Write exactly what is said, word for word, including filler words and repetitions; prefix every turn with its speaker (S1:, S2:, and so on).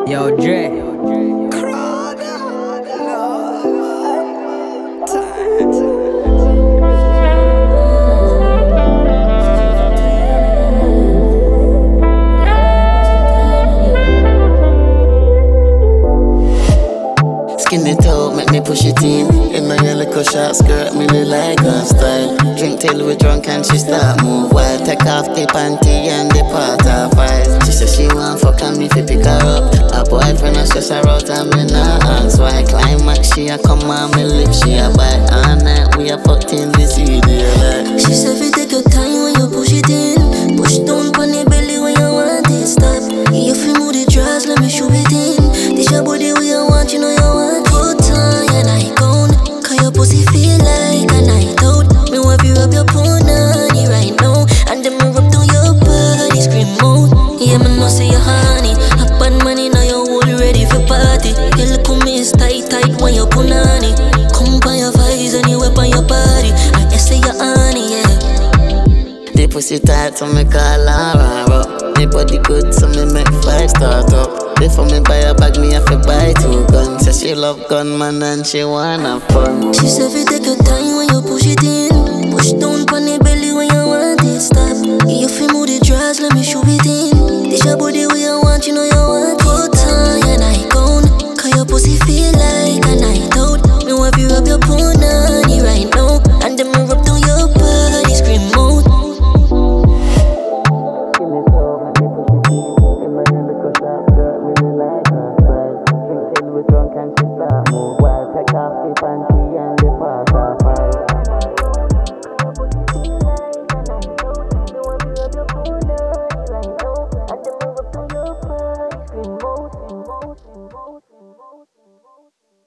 S1: Yo, Dre.
S2: Skin it out, make me push it in. In my yellow short skirt, me look like her style. Drink till we drunk and she start move wild. Take off the panty and the part of eyes. She say she want fuck and me fi pick her up. Her boyfriend a stress her out and me nah ask why. Climax she a come on me lips, she a bite all night. We a fuck till the C D like.
S3: She said fi take your time when you push it in. Push down pon the belly when you want it stop. You fi move the dress, let me show it in. This your body where you want, you know you want. Put on your nightgown, cause your pussy feel like a night out. Me want you rub your punani right now, and then me rub down your body, scream out. Yeah, me know say you honey. Up on money now you all ready for party. You look at me, it's tight tight when you punani. Come by your vibes and you whip on your body. I guess say you honey, yeah.
S2: The pussy tight so me call her up. Me body good so me make five start up. Before me buy a bag me have to buy two guns. Say she love gunman and she wanna fun.
S3: She said fi take your time when you push it in. Push down pon the belly when you want it stop. You fi move the dress, let me show it in. This your body where you want, you know you want. Put on your nightgown, cause your pussy feel like a night out. Me want you rub your punani right now, and then me rub down your body, scream out.
S2: Skin it out, make me push it in. In my yellow short skirt, me look like her style. Drink till we drunk and she start move wild. Take off the panty and the part of eyes.
S3: Scream out, scream out, scream out, scream out, scream out.